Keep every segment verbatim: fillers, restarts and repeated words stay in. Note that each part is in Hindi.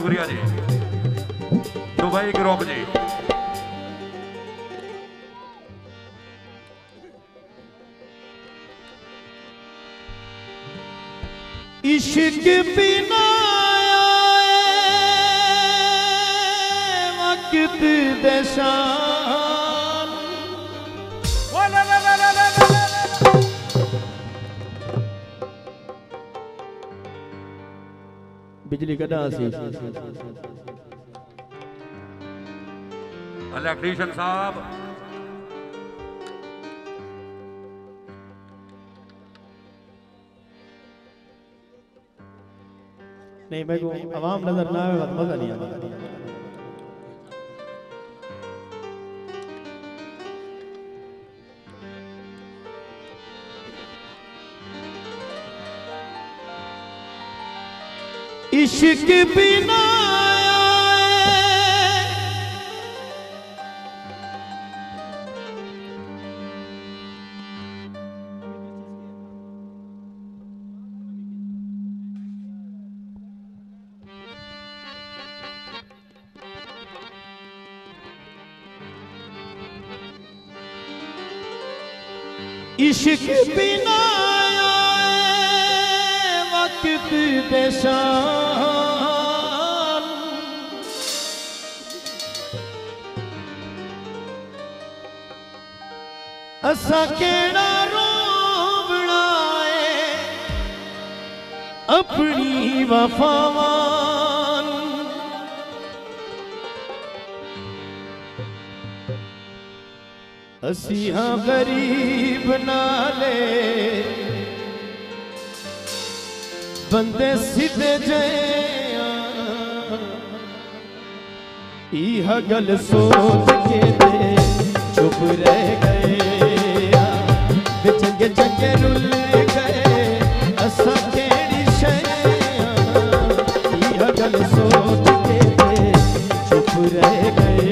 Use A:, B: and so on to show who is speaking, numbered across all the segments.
A: शुक्रिया जी। दुबई ग्रुप जी।
B: इश्क बिना वक्त देशान बिजली कदा सी
A: इलेक्ट्रीशियन साहब
B: नहीं, मेरे को आवाम नजर ना आए तो मजा नहीं आता। इश्क बिना इश्क बिना वक्त देशान असा केड़ा रोवना है अपनी वफावान असी हाँ गरीब नाले बंदे सीधे यह गल सोच के दे चुप रह गए चंगे चंगे रुल गए असा केड़ी शय यह गल सोच के दे चुप रह गए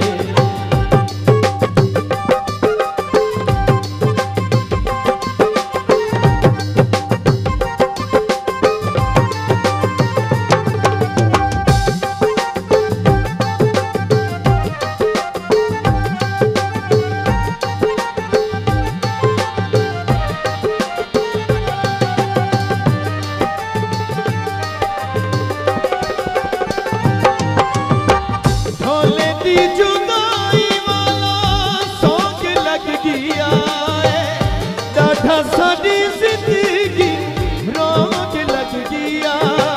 B: साडी जिंदगी रोग लग गया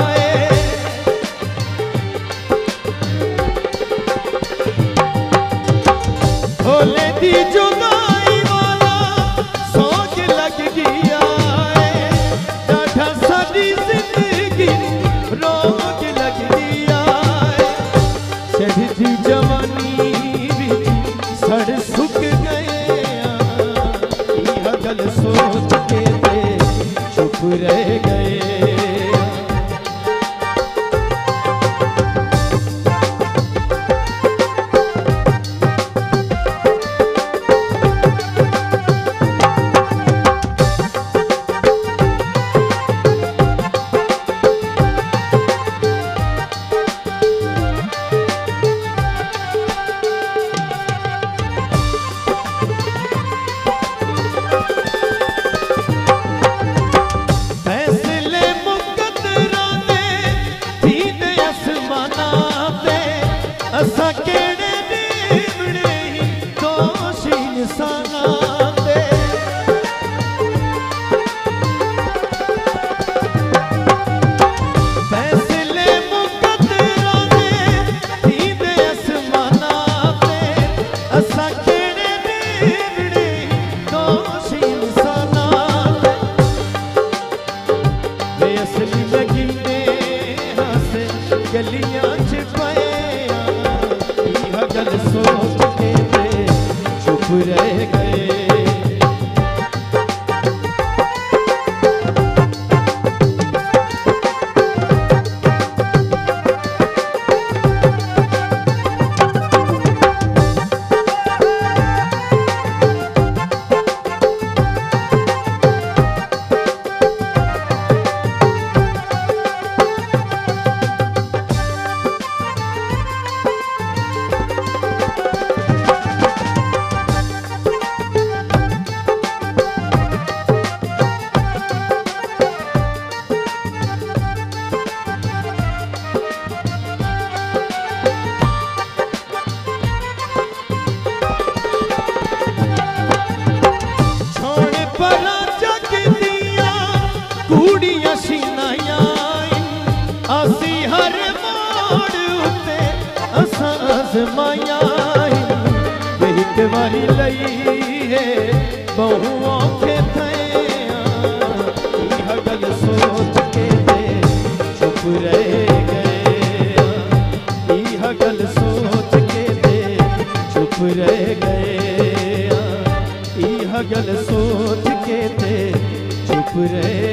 B: भोले दी जुदाई वाला सोच लग गया डाढ़ा साडी जिंदगी रोग लग गया चढ़ती जवानी विच सड़ सुक गए गल सोच के दे चुप रह गए असा केड़े देवड़े दोष इंसाना दे फैसले मुकद्दरा दे दीदे आसमाना दे असा केड़े देवड़े दोष इंसाना दे असली लगी ने हासे गलियां च पाए गल सोच के दे चुप रह गए मोड़ उते असां आज़माया एक बारी लई है बहु औखे थया यह गल सोच के ते चुप रह गए यह गल सोच के ते चुप रह गए यह गल सोच के ते चुप रह